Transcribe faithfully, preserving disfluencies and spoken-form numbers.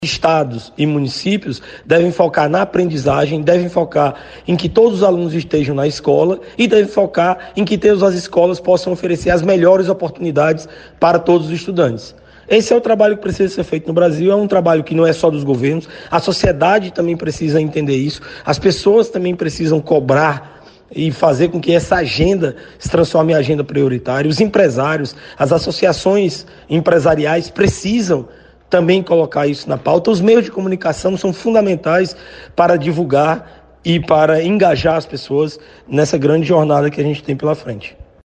Estados e municípios devem focar na aprendizagem, devem focar em que todos os alunos estejam na escola e devem focar em que todas as escolas possam oferecer as melhores oportunidades para todos os estudantes. Esse é o trabalho que precisa ser feito no Brasil, é um trabalho que não é só dos governos, a sociedade também precisa entender isso, as pessoas também precisam cobrar e fazer com que essa agenda se transforme em agenda prioritária. Os empresários, as associações empresariais precisam também colocar isso na pauta. Os meios de comunicação são fundamentais para divulgar e para engajar as pessoas nessa grande jornada que a gente tem pela frente.